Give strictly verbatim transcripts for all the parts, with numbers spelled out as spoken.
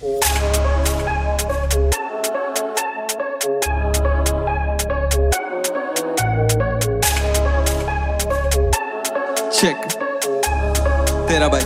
Check तेरा भाई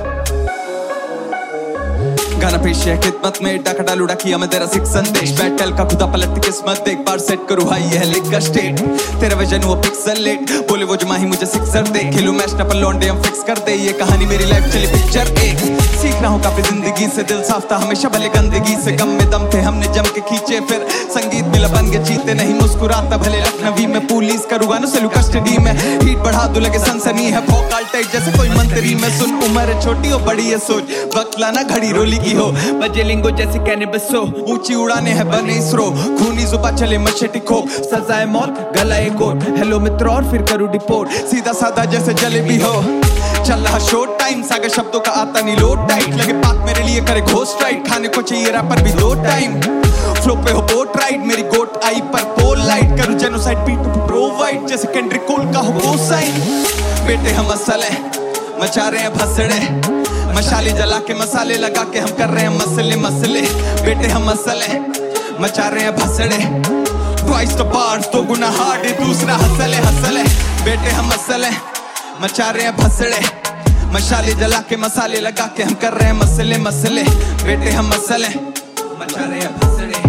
गाना पेश है खिदमत में, डाका डालूडा किया मैं तेरा सिख संदेश। बैटल का खुदा पलट किस्मत, एक बार सेट करूँ हाई यह लेग का स्टेट। तेरा विजन वो पिक्सल लेट, बोले वो जमा ही मुझे सिक्सर दे। खेलूं मैच ना पर लौंडे हम फिक्स कर दे, ये कहानी मेरी लाइफ चली पिक्चर एक। सीख रहा हूँ काफी जिंदगी से, दिल साफ था हमेशा भले गंदगी से। गम में दम थे हमने जम के खींचे, फिर संगीत मिला बन के जीते। नहीं मुस्कुराता भले लखनवी में, पुलिस करूँगा ना सेलू कस्टडी में। हीट बढ़ा दो लगे सनसनी है, भोकाल टाइट जैसे कोई मंत्री में। सुन उम्र छोटी हो बड़ी है सोच, वक्त लाना घड़ी रोली की हो। बजे लिंगो जैसे कहने बसो, ऊंची उड़ाने है बने इसरो। खूनी जुबा चले मशेटी खो, सजाए मौत गला एक कोट। हेलो मित्र और फिर करूँ डिपोर्ट, सीधा साधा जैसे जलेबी हो। चल रहा शॉर्ट टाइम, सागर शब्दों का आता नहीं लोड टाइट। लगे बात मेरे लिए करे घोस्ट राइट, खाने को चाहिए रैपर भी दो टाइम। फ्लो पे हो बोट राइड, मेरी गोट आई पर पोल लाइट। करूँ जेनोसाइड बीट टू प्रोवाइड, जैसे केंड्रिक कोल का हो कोसाइन। बेटे हम असल है, मचा रहे हैं भसड़े। मशाले जला के मसाले लगा के हम कर रहे हैं मसले मसले। बेटे हम असल है, मचा रहे हैं भसड़े। ट्वाइस द बार्स, दो गुना हार्ड है, दूसरा हसल है हसल है। बेटे हम असल है, मचा रहे हैं भसड़े। मशाले जला के मसाले लगा के हम कर रहे हैं मसले मसले। बेटे हम असल है, मचा रहे हैं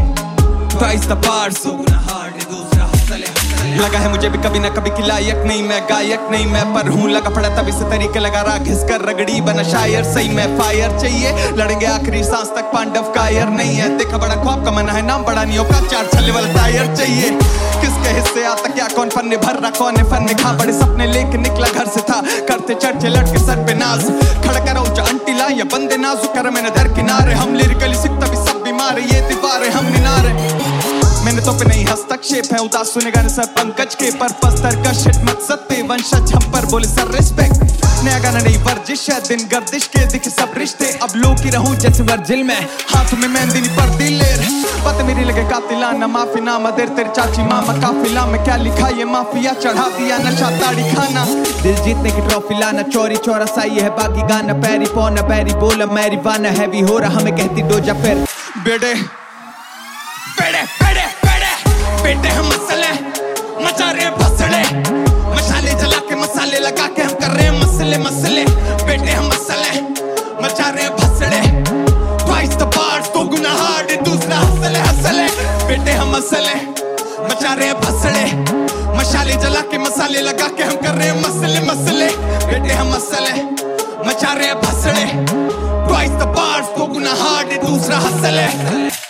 भसड़े। ट्वाइस द बार्स, दो गुना हार्ड है, दूसरा हसल है। लगा है मुझे भी कभी ना कभी कि लायक नहीं मैं, गायक नहीं मैं, पर हूँ लगा पड़ा तभी से तरीके लगा रहा घिस कर रगड़ी बना शायर। सही में फायर चाहिए, लड़ेंगे आखिरी सांस तक, पांडव कायर नहीं है। देखा बड़ा ख्वाब का मना है, नाम बड़ा नहीं होगा, चार छल्ले वाला टायर चाहिए। किसके हिस्से आता क्या, कौन फन्ने भर रहा, कौन है फन खा। बड़े सपने लेके निकला घर से था, करते चर्चे लड़के सर पे नाज। खड़ा करो अंटी ला या बंदे नाजुक कर, मैंने दर किनारे। हम लिरिकली सिकता भी सब बीमार, ये दीवारें हम मीनारे। मैंने तो पे नहीं हस्तक्षेप है, उदास सुने गाने सर पंकज के। पर पस्तर का शिट मकसद पे वंशज हम पर बोले सर रिस्पेक्ट। नया गाना नहीं वर्जिश है, दिन गर्दिश के दिखे सब रिश्ते। अब लोग की रहूं जैसे वर्जिल में, हाथ में मेहंदी नहीं पड़ती लेर। पता मेरी लगे कातिलाना, माफी ना मदेर तेरी चाची मामा। काफिला में क्या लिखा ये माफिया, चढ़ा दिया नशा ताड़ी खाना। दिल जीतने की ट्रॉफी लाना, चोरी चौरसा ये है बाकी गाना। पैरी पौना पैरी बोला मैरी वाना, हैवी हो रहा हमें कहती डोजा फिर। बेटे बेटे बेटे बेटे हम मसले, मचा रहे हैं भसड़े। मशाले जला के मसाले लगा के हम कर रहे हैं मसले मसले। बेटे हम मसले, मचा रहे हैं भसड़े। ट्वाइस द बार्स, दो गुना हार्ड है, दूसरा हसले हसले। बेटे हम मसले, मचा रहे हैं भसड़े। मशाले जला के मसाले लगा के हम कर रहे हैं मसले मसले। बेटे हम मसले, मचा रहे हैं भसड़े। ट्वाइस द बार्स, दो गुना हार्ड है, दूसरा हसले।